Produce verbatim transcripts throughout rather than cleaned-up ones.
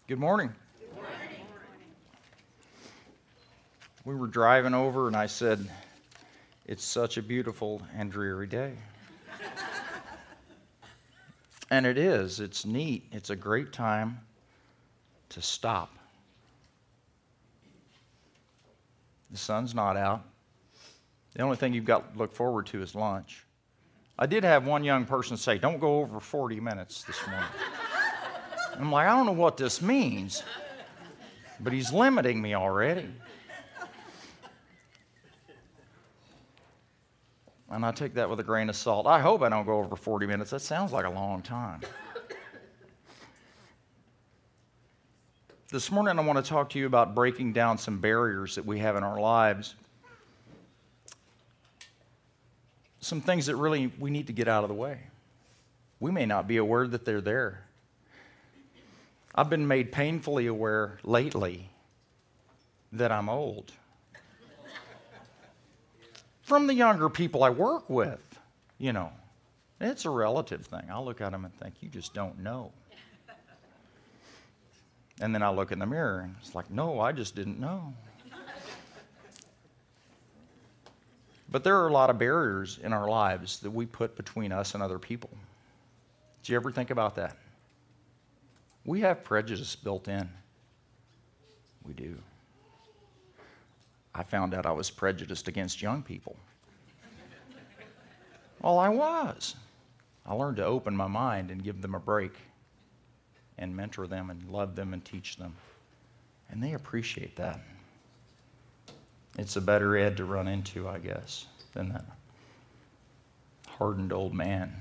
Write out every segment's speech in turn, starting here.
Good morning. Good morning. We were driving over and I said, it's such a beautiful and dreary day. And it is. It's neat. It's a great time to stop. The sun's not out. The only thing you've got to look forward to is lunch. I did have one young person say, don't go over forty minutes this morning. I'm like, I don't know what this means, but he's limiting me already. And I take that with a grain of salt. I hope I don't go over forty minutes. That sounds like a long time. This morning I want to talk to you about breaking down some barriers that we have in our lives. Some things that really we need to get out of the way. We may not be aware that they're there. I've been made painfully aware lately that I'm old. From the younger people I work with, you know. It's a relative thing. I'll look at them and think, you just don't know. And then I look in the mirror and it's like, no, I just didn't know. But there are a lot of barriers in our lives that we put between us and other people. Did you ever think about that? We have prejudice built in. We do. I found out I was prejudiced against young people. Well, I was. I learned to open my mind and give them a break and mentor them and love them and teach them. And they appreciate that. It's a better ed to run into, I guess, than that hardened old man.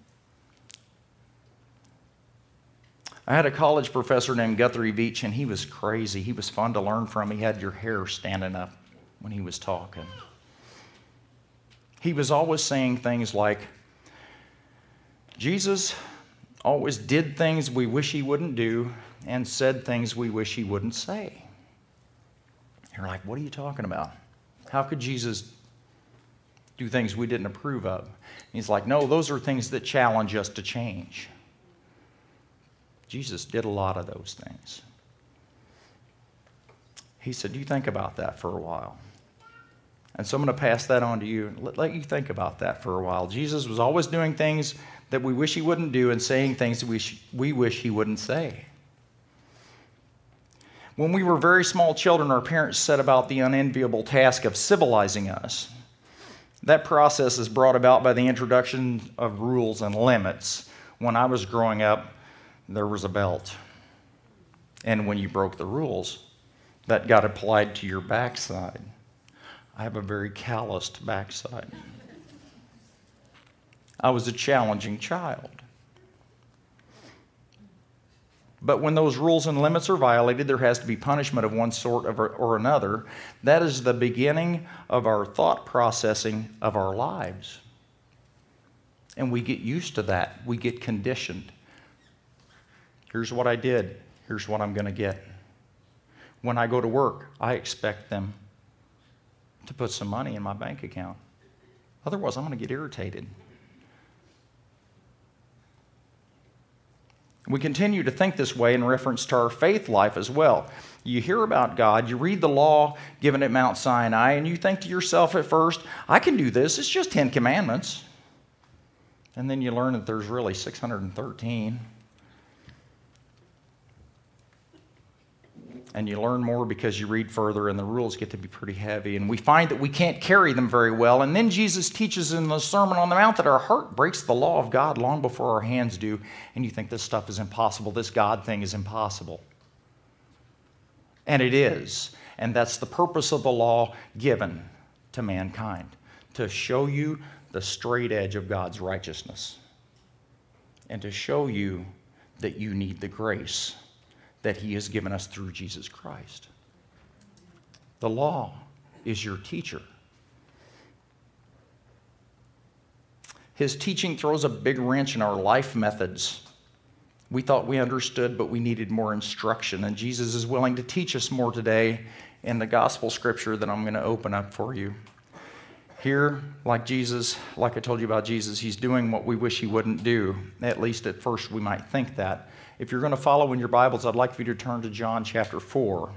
I had a college professor named Guthrie Veach, and he was crazy. He was fun to learn from. He had your hair standing up when he was talking. He was always saying things like, Jesus always did things we wish he wouldn't do and said things we wish he wouldn't say. You're like, what are you talking about? How could Jesus do things we didn't approve of? And he's like, no, those are things that challenge us to change. Jesus did a lot of those things. He said, you think about that for a while. And so I'm going to pass that on to you and let, let you think about that for a while. Jesus was always doing things that we wish he wouldn't do and saying things that we, sh- we wish he wouldn't say. When we were very small children, our parents set about the unenviable task of civilizing us. That process is brought about by the introduction of rules and limits. When I was growing up, there was a belt. And when you broke the rules, that got applied to your backside. I have a very calloused backside. I was a challenging child. But when those rules and limits are violated, there has to be punishment of one sort or another. That is the beginning of our thought processing of our lives. And we get used to that. We get conditioned. Here's what I did. Here's what I'm going to get. When I go to work, I expect them to put some money in my bank account. Otherwise, I'm going to get irritated. We continue to think this way in reference to our faith life as well. You hear about God, you read the law given at Mount Sinai, and you think to yourself at first, I can do this. It's just Ten Commandments. And then you learn that there's really six hundred thirteen. And you learn more because you read further, and the rules get to be pretty heavy. And we find that we can't carry them very well. And then Jesus teaches in the Sermon on the Mount that our heart breaks the law of God long before our hands do. And you think this stuff is impossible. This God thing is impossible. And it is. And that's the purpose of the law given to mankind, to show you the straight edge of God's righteousness and to show you that you need the grace that he has given us through Jesus Christ. The law is your teacher. His teaching throws a big wrench in our life methods. We thought we understood, but we needed more instruction, and Jesus is willing to teach us more today in the gospel scripture that I'm going to open up for you. Here, like Jesus, like I told you about Jesus, he's doing what we wish he wouldn't do. At least at first we might think that. If you're going to follow in your Bibles, I'd like for you to turn to John chapter four.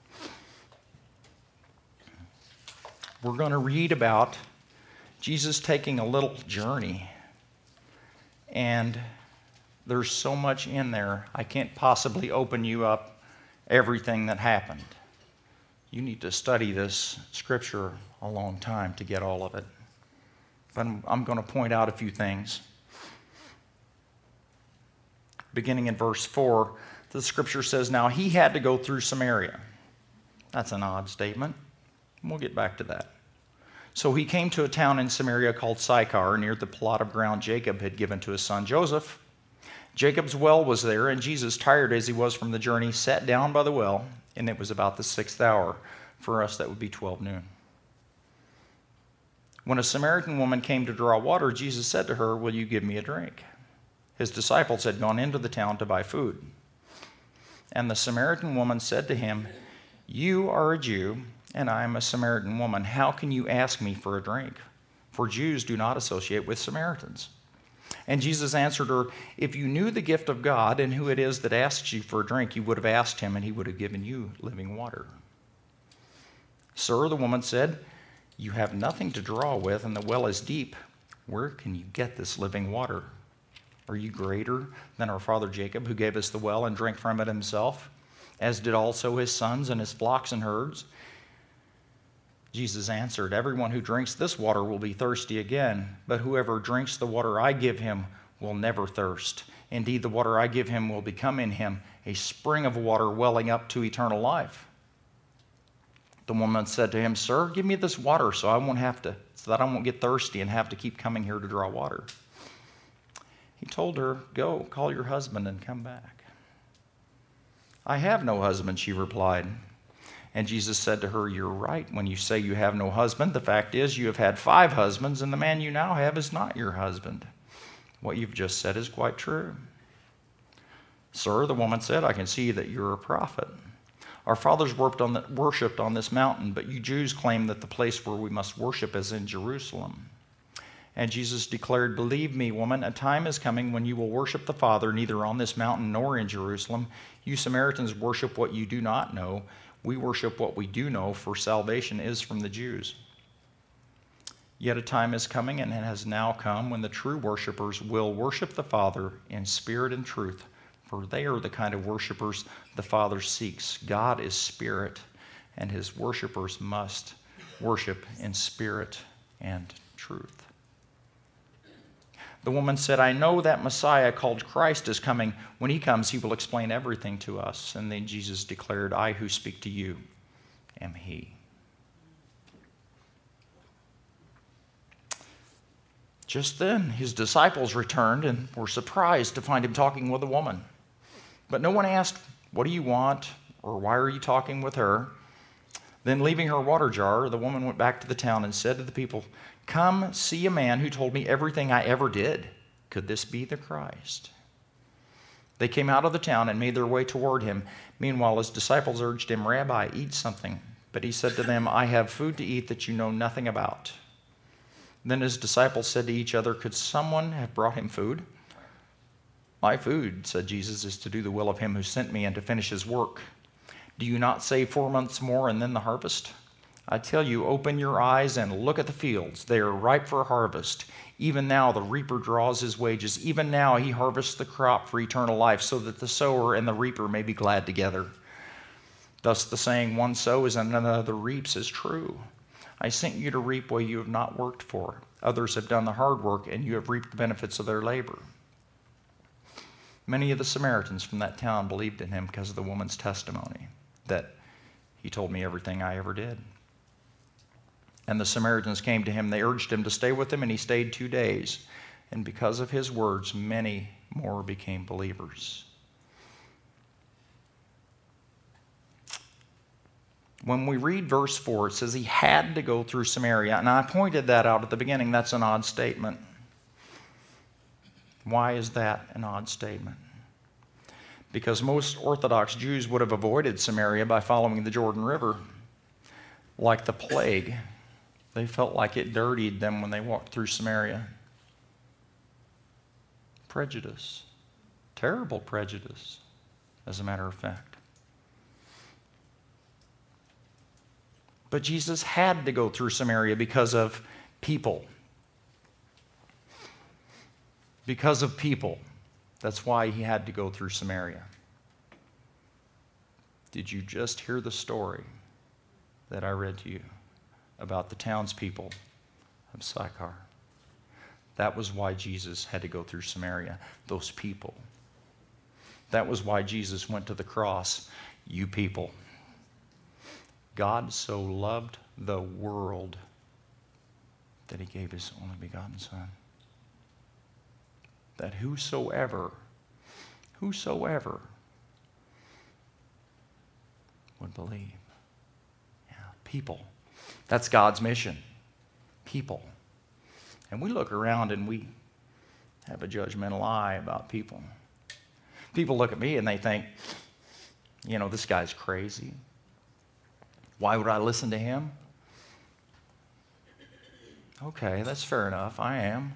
We're going to read about Jesus taking a little journey. And there's so much in there, I can't possibly open you up everything that happened. You need to study this scripture a long time to get all of it. But I'm, I'm going to point out a few things. Beginning in verse four, the scripture says, "Now he had to go through Samaria." That's an odd statement. We'll get back to that. "So he came to a town in Samaria called Sychar, near the plot of ground Jacob had given to his son Joseph. Jacob's well was there, and Jesus, tired as he was from the journey, sat down by the well, and it was about the sixth hour. For us, that would be twelve noon. When a Samaritan woman came to draw water, Jesus said to her, 'Will you give me a drink?' His disciples had gone into the town to buy food. And the Samaritan woman said to him, 'You are a Jew, and I am a Samaritan woman. How can you ask me for a drink? For Jews do not associate with Samaritans.' And Jesus answered her, 'If you knew the gift of God and who it is that asks you for a drink, you would have asked him, and he would have given you living water.' 'Sir,' the woman said, 'you have nothing to draw with, and the well is deep. Where can you get this living water? Are you greater than our father Jacob, who gave us the well and drank from it himself, as did also his sons and his flocks and herds?' Jesus answered, 'Everyone who drinks this water will be thirsty again, but whoever drinks the water I give him will never thirst. Indeed, the water I give him will become in him a spring of water welling up to eternal life.' The woman said to him, 'Sir, give me this water so I won't have to, so that I won't get thirsty and have to keep coming here to draw water.' He told her, 'Go, call your husband and come back.' 'I have no husband,' she replied. And Jesus said to her, 'You're right when you say you have no husband. The fact is, you have had five husbands, and the man you now have is not your husband. What you've just said is quite true.' 'Sir,' the woman said, 'I can see that you're a prophet. Our fathers worked on the, worshipped on this mountain, but you Jews claim that the place where we must worship is in Jerusalem.' And Jesus declared, 'Believe me, woman, a time is coming when you will worship the Father neither on this mountain nor in Jerusalem. You Samaritans worship what you do not know. We worship what we do know, for salvation is from the Jews. Yet a time is coming, and it has now come, when the true worshipers will worship the Father in spirit and truth, for they are the kind of worshipers the Father seeks. God is spirit, and his worshipers must worship in spirit and truth.' The woman said, 'I know that Messiah called Christ is coming. When he comes, he will explain everything to us.' And then Jesus declared, 'I who speak to you am he.'" Just then, his disciples returned and were surprised to find him talking with a woman. But no one asked, "What do you want?" or "Why are you talking with her?" Then, leaving her water jar, the woman went back to the town and said to the people, "Come see a man who told me everything I ever did. Could this be the Christ?" They came out of the town and made their way toward him. Meanwhile, his disciples urged him, "Rabbi, eat something." But he said to them, "I have food to eat that you know nothing about." Then his disciples said to each other, "Could someone have brought him food?" "My food," said Jesus, "is to do the will of him who sent me and to finish his work. Do you not say four months more and then the harvest? I tell you, open your eyes and look at the fields. They are ripe for harvest. Even now the reaper draws his wages. Even now he harvests the crop for eternal life, so that the sower and the reaper may be glad together. Thus the saying, 'One sows and another reaps,' is true. I sent you to reap what you have not worked for. Others have done the hard work, and you have reaped the benefits of their labor." Many of the Samaritans from that town believed in him because of the woman's testimony that he told me everything I ever did. And the Samaritans came to him. They urged him to stay with them, and he stayed two days. And because of his words, many more became believers. When we read verse four, it says he had to go through Samaria. And I pointed that out at the beginning. That's an odd statement. Why is that an odd statement? Because most Orthodox Jews would have avoided Samaria by following the Jordan River. Like the plague, they felt like it dirtied them when they walked through Samaria. Prejudice. Terrible prejudice, as a matter of fact. But Jesus had to go through Samaria because of people. Because of people. That's why he had to go through Samaria. Did you just hear the story that I read to you about the townspeople of Sychar? That was why Jesus had to go through Samaria, those people. That was why Jesus went to the cross, you people. God so loved the world that he gave his only begotten Son. That whosoever, whosoever would believe. Yeah, people. That's God's mission. People. And we look around and we have a judgmental eye about people. People look at me and they think, you know, this guy's crazy. Why would I listen to him? Okay, that's fair enough. I am.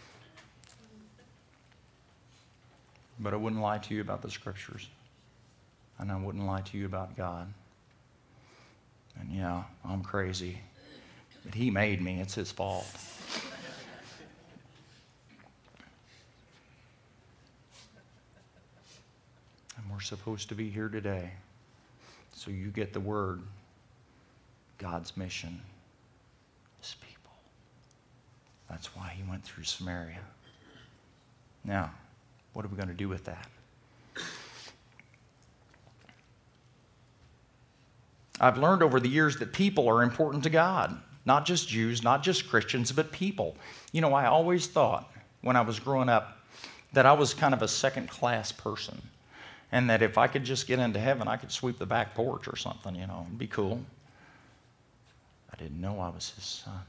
But I wouldn't lie to you about the Scriptures. And I wouldn't lie to you about God. And yeah, I'm crazy. But he made me. It's his fault. And we're supposed to be here today. So you get the word. God's mission is people. That's why he went through Samaria. Now, what are we going to do with that? I've learned over the years that people are important to God. Not just Jews, not just Christians, but people. You know, I always thought when I was growing up that I was kind of a second-class person. And that if I could just get into heaven, I could sweep the back porch or something, you know, it'd be cool. I didn't know I was his son.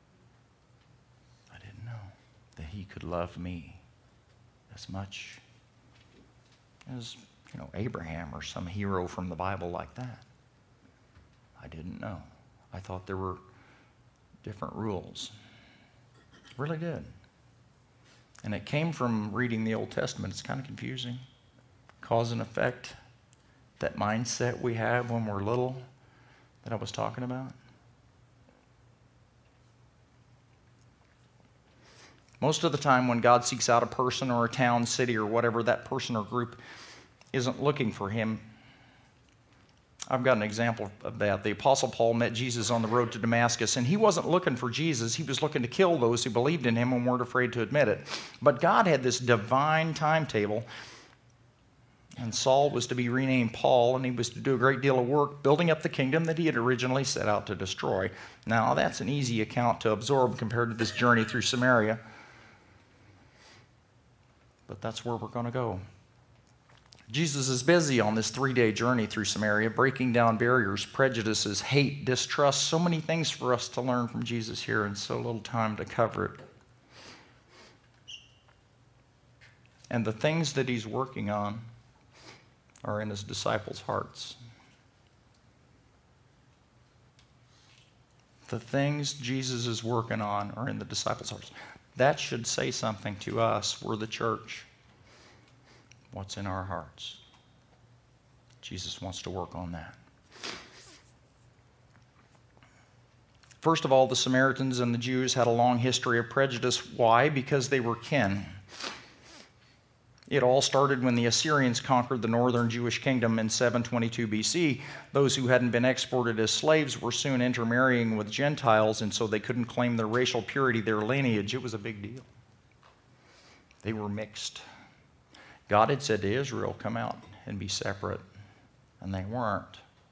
I didn't know that he could love me as much as, you know, Abraham or some hero from the Bible like that. I didn't know. I thought there were different rules. Really did. And it came from reading the Old Testament. It's kind of confusing. Cause and effect. That mindset we have when we're little that I was talking about. Most of the time when God seeks out a person or a town, city, or whatever, that person or group isn't looking for him. I've got an example of that. The Apostle Paul met Jesus on the road to Damascus, and he wasn't looking for Jesus. He was looking to kill those who believed in him and weren't afraid to admit it. But God had this divine timetable, and Saul was to be renamed Paul, and he was to do a great deal of work building up the kingdom that he had originally set out to destroy. Now, that's an easy account to absorb compared to this journey through Samaria. But that's where we're going to go. Jesus is busy on this three-day journey through Samaria, breaking down barriers, prejudices, hate, distrust, so many things for us to learn from Jesus here and so little time to cover it. And the things that he's working on are in his disciples' hearts. The things Jesus is working on are in the disciples' hearts. That should say something to us. We're the church. What's in our hearts? Jesus wants to work on that. First of all, the Samaritans and the Jews had a long history of prejudice. Why? Because they were kin. It all started when the Assyrians conquered the northern Jewish kingdom in seven twenty-two B C. Those who hadn't been exported as slaves were soon intermarrying with Gentiles, and so they couldn't claim their racial purity, their lineage. It was a big deal. They were mixed. God had said to Israel, come out and be separate, and they weren't.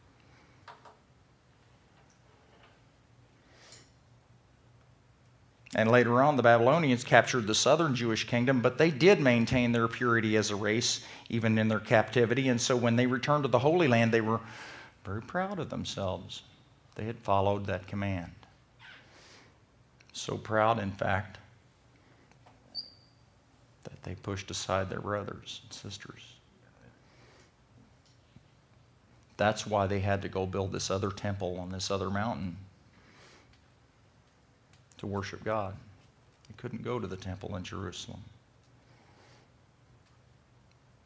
And later on, the Babylonians captured the southern Jewish kingdom, but they did maintain their purity as a race, even in their captivity. And so when they returned to the Holy Land, they were very proud of themselves. They had followed that command. So proud, in fact, that they pushed aside their brothers and sisters. That's why they had to go build this other temple on this other mountain to worship God. They couldn't go to the temple in Jerusalem.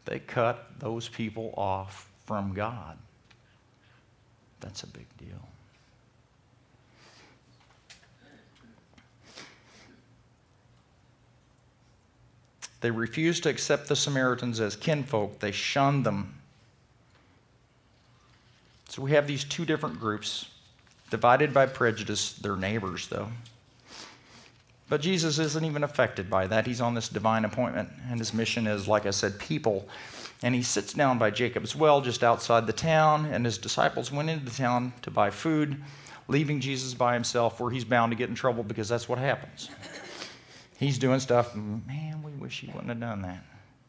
They cut those people off from God. That's a big deal. They refused to accept the Samaritans as kinfolk. They shunned them. So we have these two different groups, divided by prejudice. They're neighbors, though. But Jesus isn't even affected by that. He's on this divine appointment, and his mission is, like I said, people. And he sits down by Jacob's well just outside the town, and his disciples went into the town to buy food, leaving Jesus by himself, where he's bound to get in trouble because that's what happens. He's doing stuff, and man, we wish he wouldn't have done that.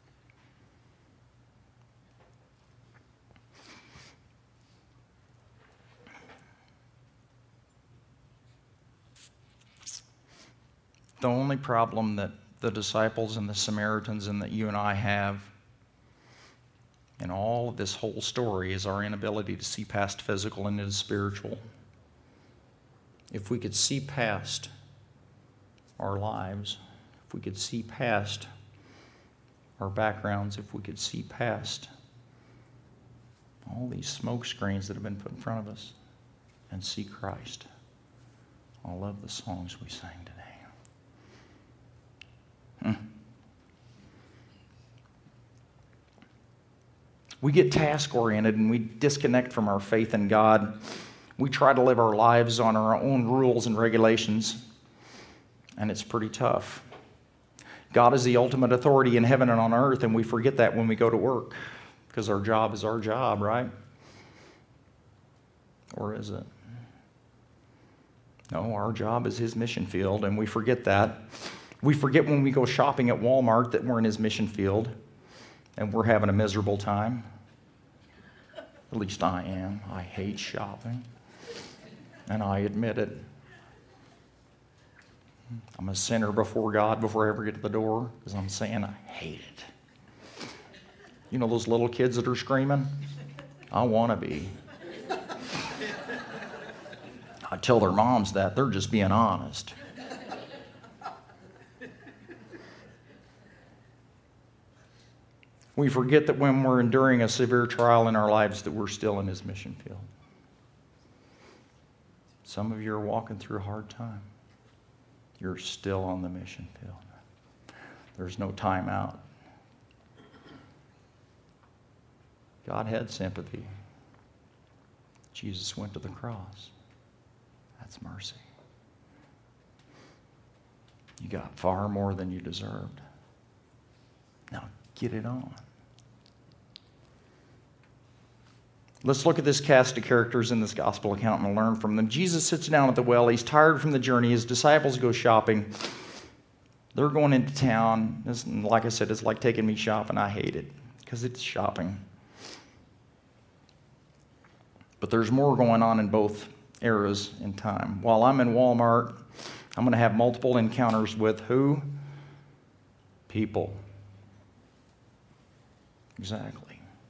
The only problem that the disciples and the Samaritans and that you and I have in all of this whole story is our inability to see past physical and into spiritual. If we could see past our lives, if we could see past our backgrounds, if we could see past all these smoke screens that have been put in front of us and see Christ. I love the songs we sang today. Hmm. We get task-oriented and we disconnect from our faith in God. We try to live our lives on our own rules and regulations, and it's pretty tough. God is the ultimate authority in heaven and on earth, and we forget that when we go to work, because our job is our job, right? Or is it? No, our job is his mission field, and we forget that. We forget when we go shopping at Walmart that we're in his mission field, and we're having a miserable time. At least I am. I hate shopping, and I admit it. I'm a sinner before God before I ever get to the door, because I'm saying I hate it. You know those little kids that are screaming? I want to be. I tell their moms that. They're just being honest. We forget that when we're enduring a severe trial in our lives that we're still in his mission field. Some of you are walking through a hard time. You're still on the mission field. There's no time out. God had sympathy. Jesus went to the cross. That's mercy. You got far more than you deserved. Now get it on. Let's look at this cast of characters in this gospel account and learn from them. Jesus sits down at the well. He's tired from the journey. His disciples go shopping. They're going into town. This, like I said, it's like taking me shopping. I hate it because it's shopping. But there's more going on in both eras in time. While I'm in Walmart, I'm going to have multiple encounters with who? People. Exactly.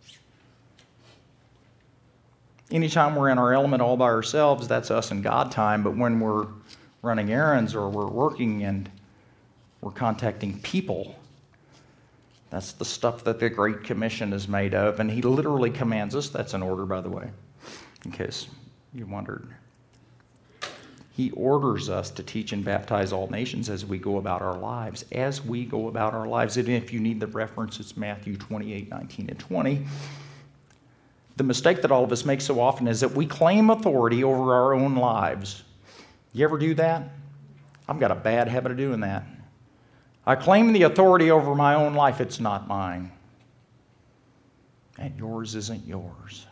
Anytime we're in our element all by ourselves, that's us and God time. But when we're running errands or we're working and we're contacting people, that's the stuff that the Great Commission is made of. And he literally commands us. That's an order, by the way, in case you wondered. He orders us to teach and baptize all nations as we go about our lives. As we go about our lives. And if you need the reference, it's Matthew twenty-eight, nineteen, and twenty. The mistake that all of us make so often is that we claim authority over our own lives. You ever do that? I've got a bad habit of doing that. I claim the authority over my own life. It's not mine. And yours isn't yours.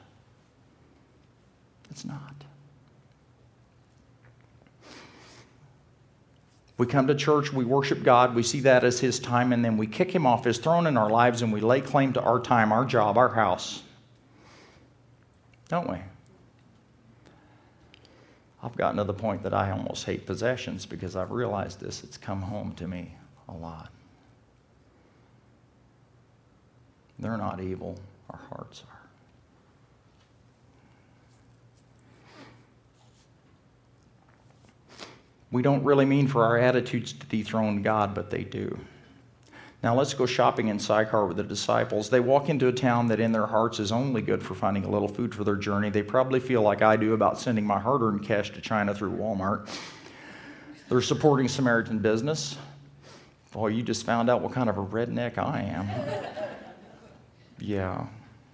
It's not. We come to church, we worship God, we see that as his time, and then we kick him off his throne in our lives and we lay claim to our time, our job, our house. Don't we? I've gotten to the point that I almost hate possessions because I've realized this. It's come home to me a lot. They're not evil. Our hearts are. We don't really mean for our attitudes to dethrone God, but they do. Now let's go shopping in Sychar with the disciples. They walk into a town that in their hearts is only good for finding a little food for their journey. They probably feel like I do about sending my hard-earned cash to China through Walmart. They're supporting Samaritan business. Boy, you just found out what kind of a redneck I am. Yeah.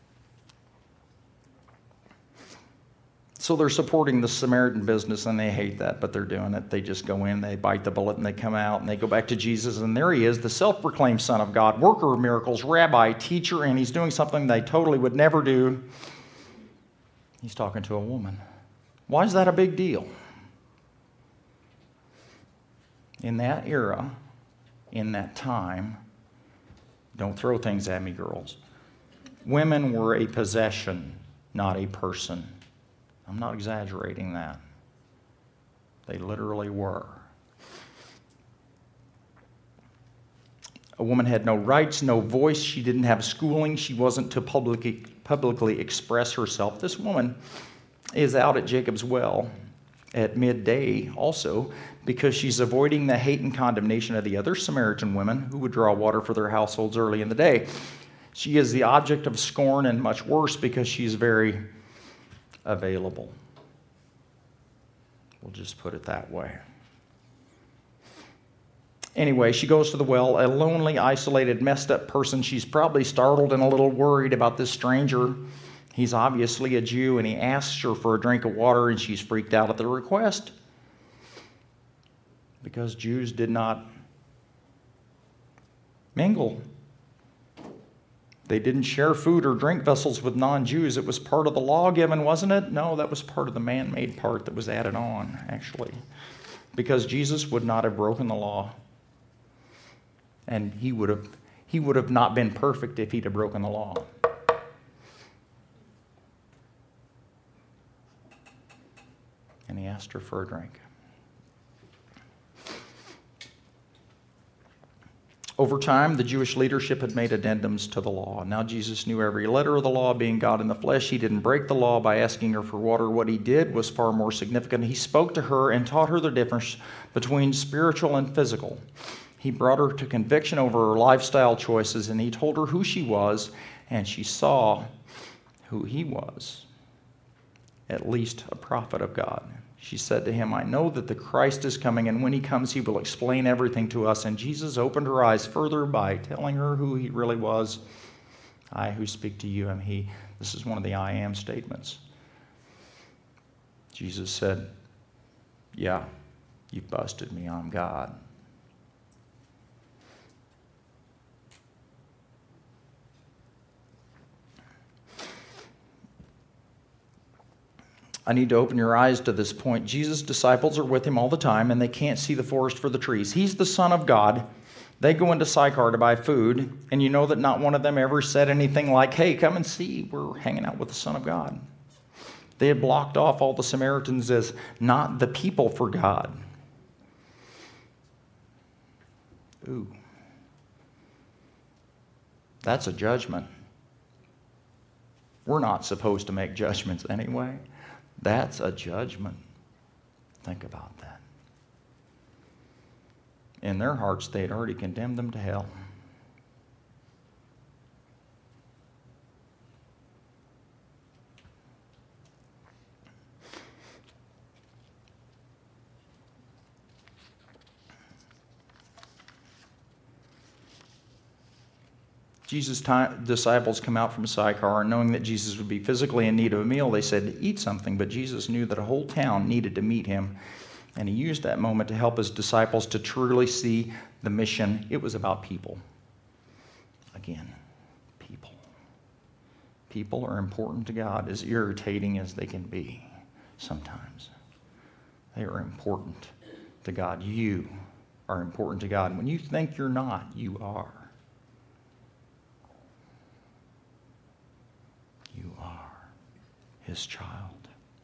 So they're supporting the Samaritan business, and they hate that, but they're doing it. They just go in, they bite the bullet, and they come out, and they go back to Jesus, and there he is, the self-proclaimed Son of God, worker of miracles, rabbi, teacher, and he's doing something they totally would never do. He's talking to a woman. Why is that a big deal? In that era, in that time, don't throw things at me, girls, women were a possession, not a person. I'm not exaggerating that. They literally were. A woman had no rights, no voice. She didn't have schooling. She wasn't to publicly, publicly express herself. This woman is out at Jacob's well at midday also because she's avoiding the hate and condemnation of the other Samaritan women who would draw water for their households early in the day. She is the object of scorn and much worse because she's very available. We'll just put it that way. Anyway, she goes to the well, a lonely, isolated, messed up person. She's probably startled and a little worried about this stranger. He's obviously a Jew, and he asks her for a drink of water, and she's freaked out at the request because Jews did not mingle. They didn't share food or drink vessels with non-Jews. It was part of the law given, wasn't it? No, that was part of the man-made part that was added on, actually. Because Jesus would not have broken the law. And he would have, he would have not been perfect if he'd have broken the law. And he asked her for a drink. Over time, the Jewish leadership had made addendums to the law. Now Jesus knew every letter of the law, being God in the flesh. He didn't break the law by asking her for water. What he did was far more significant. He spoke to her and taught her the difference between spiritual and physical. He brought her to conviction over her lifestyle choices, and he told her who she was, and she saw who he was, at least a prophet of God. She said to him, I know that the Christ is coming, and when he comes, he will explain everything to us. And Jesus opened her eyes further by telling her who he really was. I who speak to you am he. This is one of the I am statements. Jesus said, yeah, you busted me, I'm God. I need to open your eyes to this point. Jesus' disciples are with him all the time, and they can't see the forest for the trees. He's the Son of God. They go into Sychar to buy food, and you know that not one of them ever said anything like, hey, come and see, we're hanging out with the Son of God. They had blocked off all the Samaritans as not the people for God. Ooh. That's a judgment. We're not supposed to make judgments anyway. That's a judgment. Think about that. In their hearts, they had already condemned them to hell. Jesus' time, disciples come out from Sychar, and knowing that Jesus would be physically in need of a meal, they said, eat something. But Jesus knew that a whole town needed to meet him, and he used that moment to help his disciples to truly see the mission. It was about people. Again, people. People are important to God, as irritating as they can be sometimes. They are important to God. You are important to God. When you think you're not, you are. You are his child.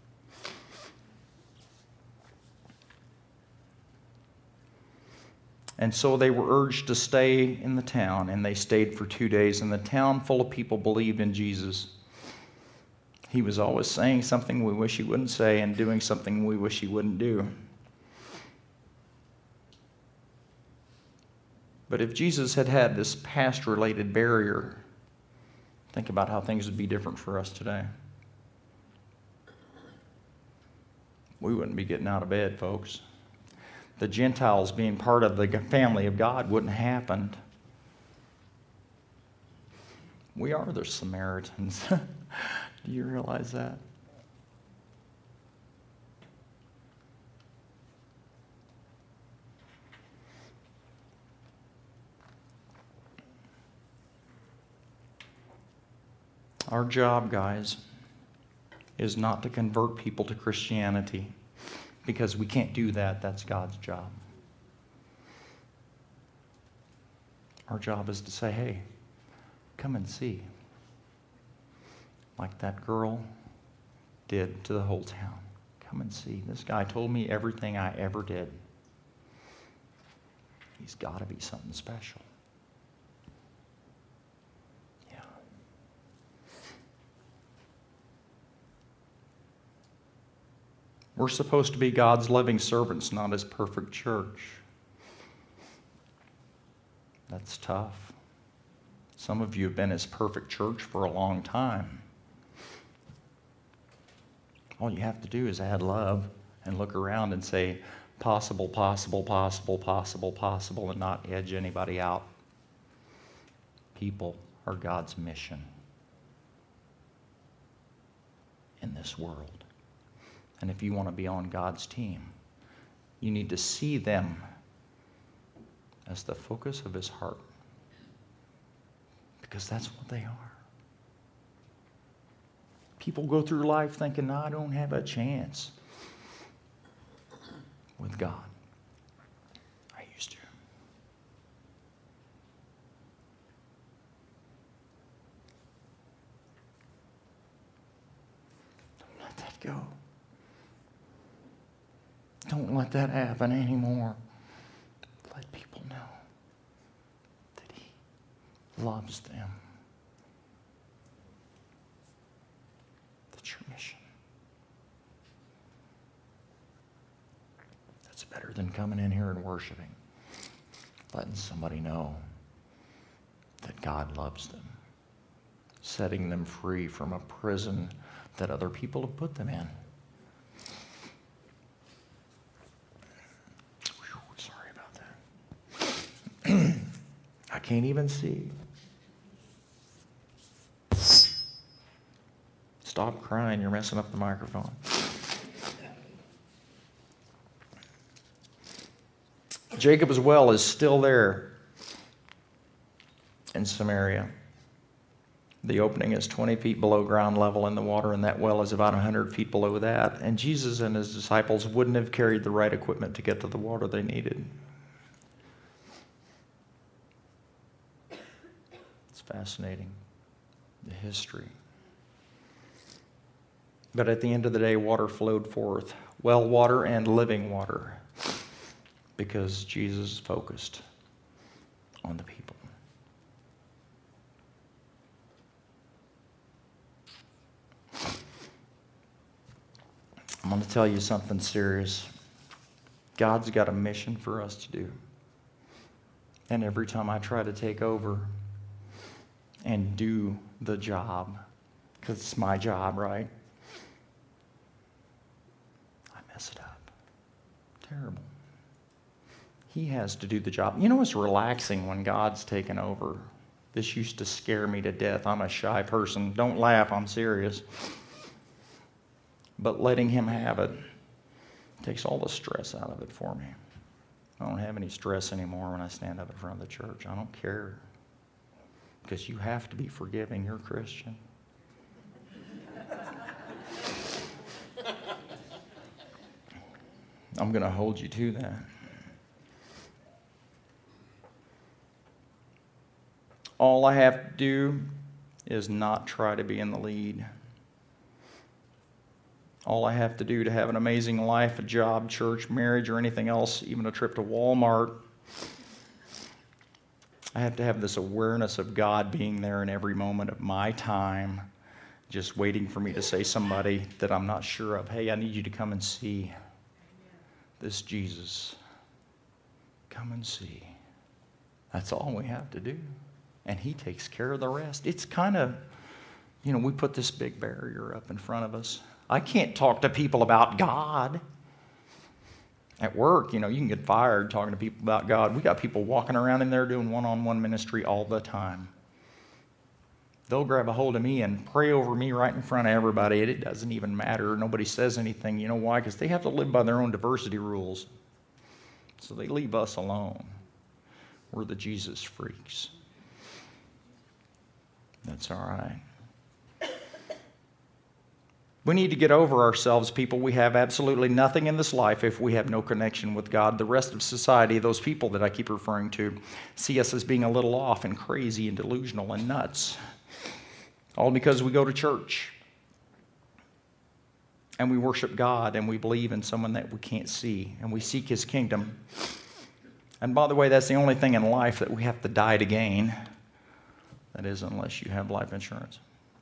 And so they were urged to stay in the town, and they stayed for two days. And the town full of people believed in Jesus. He was always saying something we wish he wouldn't say and doing something we wish he wouldn't do. But if Jesus had had this past-related barrier, think about how things would be different for us today. We wouldn't be getting out of bed, folks. The Gentiles being part of the family of God wouldn't have happened. We are the Samaritans. Do you realize that? Our job, guys, is not to convert people to Christianity, because we can't do that. That's God's job. Our job is to say, hey, come and see. Like that girl did to the whole town. Come and see. This guy told me everything I ever did. He's got to be something special. Yeah. We're supposed to be God's loving servants, not His perfect church. That's tough. Some of you have been His perfect church for a long time. All you have to do is add love and look around and say, possible, possible, possible, possible, possible, and not edge anybody out. People are God's mission in this world. And if you want to be on God's team, you need to see them as the focus of His heart. Because that's what they are. People go through life thinking, no, I don't have a chance with God. I used to. Don't let that go. Don't let that happen anymore. Let people know that He loves them. That's your mission. That's better than coming in here and worshiping. Letting somebody know that God loves them. Setting them free from a prison that other people have put them in. Whew, sorry about that. I can't even see. Stop crying, you're messing up the microphone. Jacob's well is still there in Samaria. The opening is twenty feet below ground level in the water, and that well is about one hundred feet below that. And Jesus and His disciples wouldn't have carried the right equipment to get to the water they needed. It's fascinating, the history. But at the end of the day, water flowed forth, well water and living water, because Jesus focused on the people. I'm going to tell you something serious. God's got a mission for us to do. And every time I try to take over and do the job, because it's my job, right? I mess it up. Terrible. He has to do the job. You know, it's relaxing when God's taken over. This used to scare me to death. I'm a shy person. Don't laugh, I'm serious. But letting Him have it takes all the stress out of it for me. I don't have any stress anymore when I stand up in front of the church. I don't care. Because you have to be forgiving. You're a Christian. I'm going to hold you to that. All I have to do is not try to be in the lead. All I have to do to have an amazing life, a job, church, marriage, or anything else, even a trip to Walmart, I have to have this awareness of God being there in every moment of my time, just waiting for me to say somebody that I'm not sure of, hey, I need you to come and see this Jesus. Come and see. That's all we have to do. And he takes care of the rest. It's kind of, you know, we put this big barrier up in front of us. I can't talk to people about God. At work, you know, you can get fired talking to people about God. We got people walking around in there doing one-on-one ministry all the time. They'll grab a hold of me and pray over me right in front of everybody. It doesn't even matter. Nobody says anything. You know why? Because they have to live by their own diversity rules. So they leave us alone. We're the Jesus freaks. That's all right. We need to get over ourselves, people. We have absolutely nothing in this life if we have no connection with God. The rest of society, those people that I keep referring to, see us as being a little off and crazy and delusional and nuts. All because we go to church and we worship God and we believe in someone that we can't see and we seek his kingdom. And by the way, that's the only thing in life that we have to die to gain. That is, unless you have life insurance.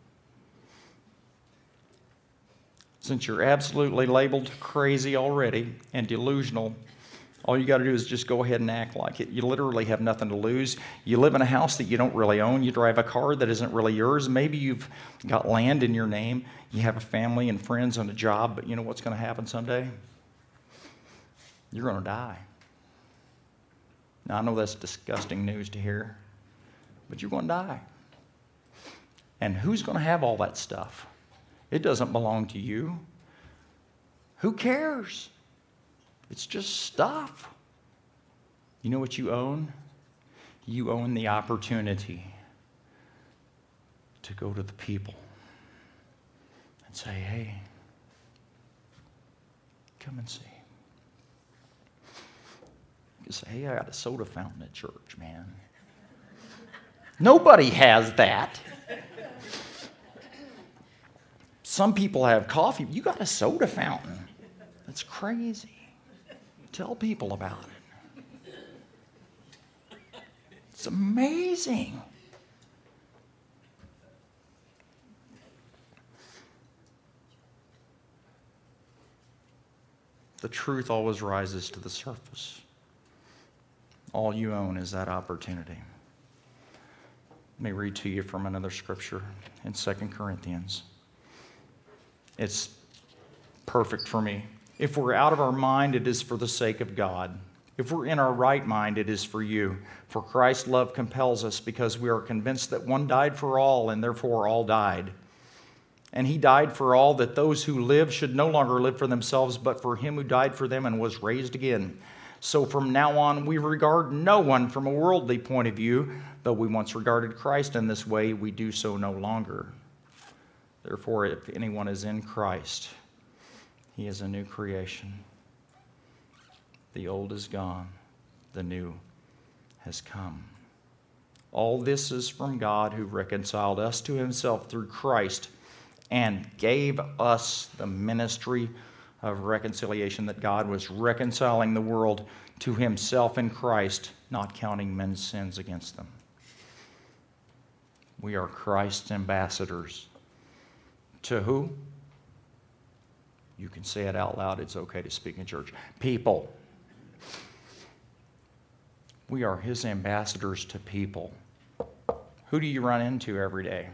Since you're absolutely labeled crazy already and delusional, all you got to do is just go ahead and act like it. You literally have nothing to lose. You live in a house that you don't really own. You drive a car that isn't really yours. Maybe you've got land in your name. You have a family and friends and a job, but you know what's going to happen someday? You're going to die. Now, I know that's disgusting news to hear, but you're going to die. And who's going to have all that stuff? It doesn't belong to you. Who cares? It's just stuff. You know what you own? You own the opportunity to go to the people and say, hey, come and see. You say, hey, I got a soda fountain at church, man. Nobody has that. Some people have coffee. You got a soda fountain. That's crazy. Tell people about it. It's amazing. The truth always rises to the surface. All you own is that opportunity. Let me read to you from another scripture in Second Corinthians. It's perfect for me. If we're out of our mind, it is for the sake of God. If we're in our right mind, it is for you. For Christ's love compels us because we are convinced that one died for all and therefore all died. And he died for all that those who live should no longer live for themselves, but for him who died for them and was raised again. So from now on, we regard no one from a worldly point of view. Though we once regarded Christ in this way, we do so no longer. Therefore, if anyone is in Christ, he is a new creation. The old is gone, the new has come. All this is from God, who reconciled us to himself through Christ and gave us the ministry of reconciliation, that God was reconciling the world to himself in Christ, not counting men's sins against them. We are Christ's ambassadors. To who? You can say it out loud. It's okay to speak in church. People. We are his ambassadors to people. Who do you run into every day?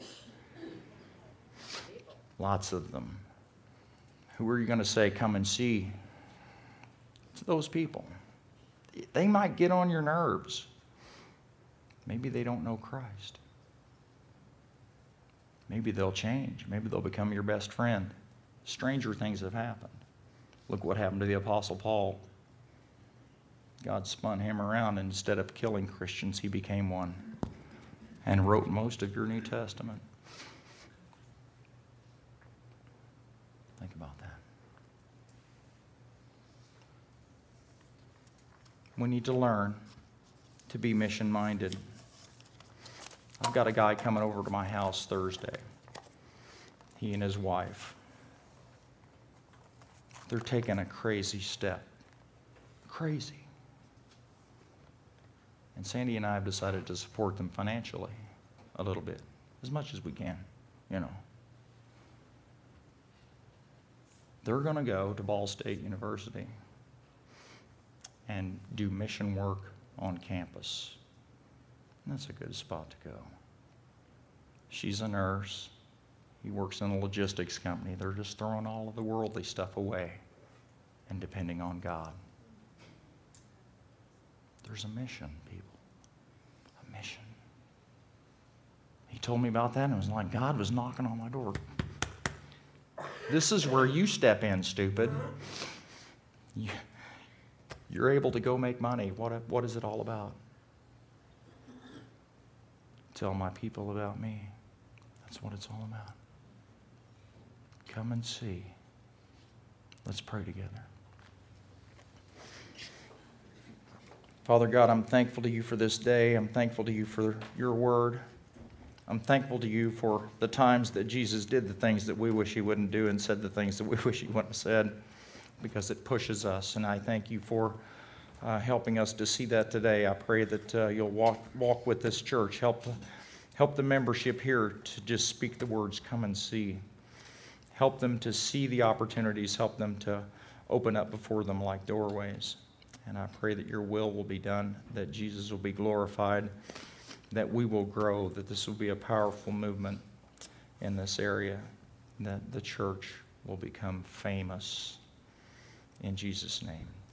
Lots of them. Who are you going to say, come and see? It's those people. They might get on your nerves. Maybe they don't know Christ. Maybe they'll change. Maybe they'll become your best friend. Stranger things have happened. Look what happened to the Apostle Paul. God spun him around, and instead of killing Christians, he became one and wrote most of your New Testament. Think about that. We need to learn to be mission-minded. I've got a guy coming over to my house Thursday. He and his wife. They're taking a crazy step. Crazy. And Sandy and I have decided to support them financially a little bit, as much as we can, you know. They're going to go to Ball State University and do mission work on campus. That's a good spot to go. She's a nurse. He works in a logistics company. They're just throwing all of the worldly stuff away and depending on God. There's a mission, people. A mission. He told me about that, and it was like God was knocking on my door. This is where you step in, stupid. You, you're able to go make money. What, what is it all about? Tell my people about me. That's what it's all about. Come and see. Let's pray together. Father God, I'm thankful to you for this day. I'm thankful to you for your word. I'm thankful to you for the times that Jesus did the things that we wish he wouldn't do and said the things that we wish he wouldn't have said, because it pushes us. And I thank you for uh, helping us to see that today. I pray that uh, you'll walk walk with this church. Help, help the membership here to just speak the words, come and see. Help them to see the opportunities. Help them to open up before them like doorways. And I pray that your will will be done, that Jesus will be glorified, that we will grow, that this will be a powerful movement in this area, that the church will become famous. In Jesus' name.